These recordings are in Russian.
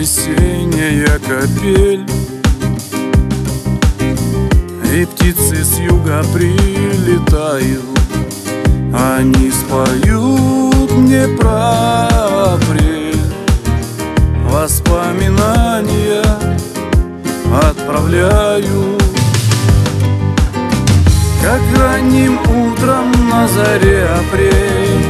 весенняя капель, и птицы с юга прилетают. Они споют мне про апрель, воспоминания отправляю. Как ранним утром на заре апрель,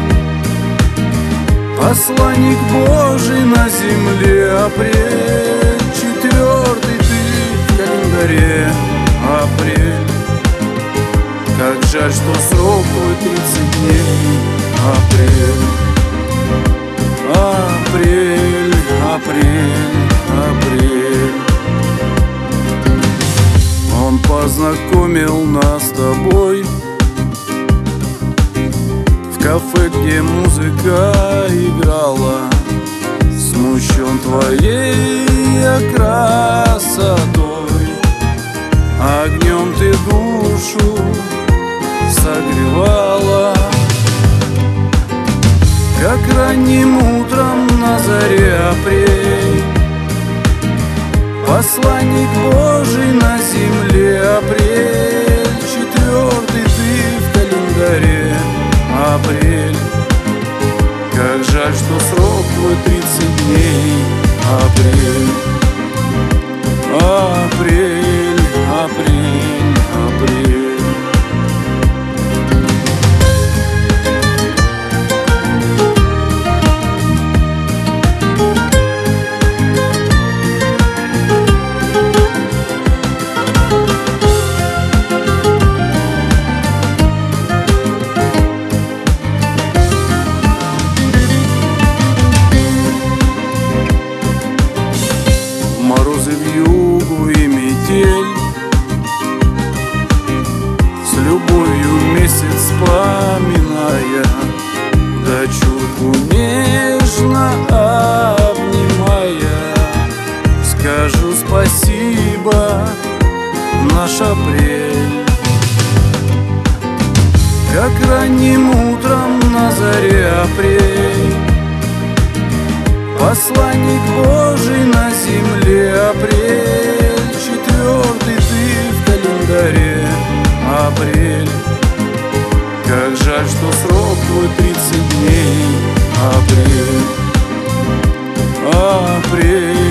посланник Божий на земле. Апрель, четвертый ты в календаре. Апрель, как жаль, что срок твой 30 дней. Апрель, апрель, апрель, апрель. Он познакомил нас с тобой в кафе, где музыка играла. Смущен твоей красотой, огнем ты душу согревала. Как ранним утром на заре апрель, посланник Божий на земле. Апрель, четвертый ты в календаре. Апрель, как жаль, что срок твой 30 дней. Апрель, апрель, апрель, апрель. Морозы вьюгу и метель, с любовью месяц вспоминая, дочурку нежно обнимая, скажу спасибо, наш апрель. Как ранним утром на заре апрель, посланник Божий на земле. Апрель, четвертый ты в календаре. Апрель, как жаль, что срок твой 30 дней. Апрель, апрель.